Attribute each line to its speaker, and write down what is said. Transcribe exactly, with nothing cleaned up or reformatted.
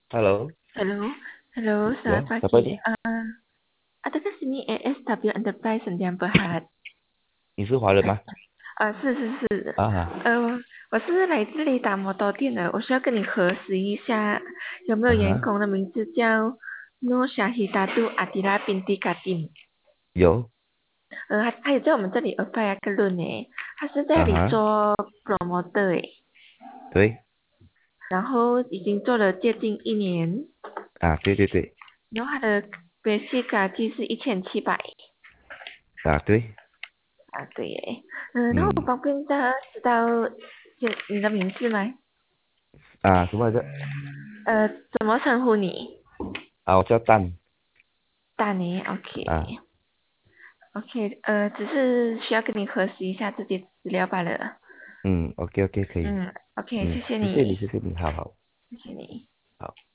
Speaker 1: Hello，
Speaker 2: Hello，Hello, selamat
Speaker 1: 有，什么
Speaker 2: pagi.
Speaker 1: 呢？
Speaker 2: Uh, ada ke sini A S W Enterprise Sdn Bhd?
Speaker 1: 你是华人吗？
Speaker 2: 呃，是是是，
Speaker 1: 啊
Speaker 2: 呃，我是来这里打摩托店的，我需要跟你核实一下，有没有
Speaker 1: 啊哈，
Speaker 2: 员工的名字叫 Nur Syahidatu Adila binti Kadim？
Speaker 1: 有
Speaker 2: 呃，他他也在我们这里 apply 个论呢，他是在这里
Speaker 1: 啊哈，
Speaker 2: 做 promoter 诶，
Speaker 1: 对
Speaker 2: 然后已经做了接近一年，
Speaker 1: 啊，对对对
Speaker 2: 然后他的 basic 啊就是一千七百。
Speaker 1: 啊对，
Speaker 2: 啊，对耶，嗯，那我
Speaker 1: 嗯
Speaker 2: 方便的知道就你的名字吗？
Speaker 1: 啊什么来着？
Speaker 2: 呃，怎么称呼你？
Speaker 1: 啊，我叫蛋
Speaker 2: 大年
Speaker 1: 啊，
Speaker 2: ，OK，OK，呃，只是需要跟你核实一下这些资料罢了。
Speaker 1: 嗯，OK OK 可以，
Speaker 2: 嗯，OK，谢
Speaker 1: 嗯，
Speaker 2: 谢你，
Speaker 1: 谢谢你，谢谢你，好好
Speaker 2: 谢谢你。
Speaker 1: 好。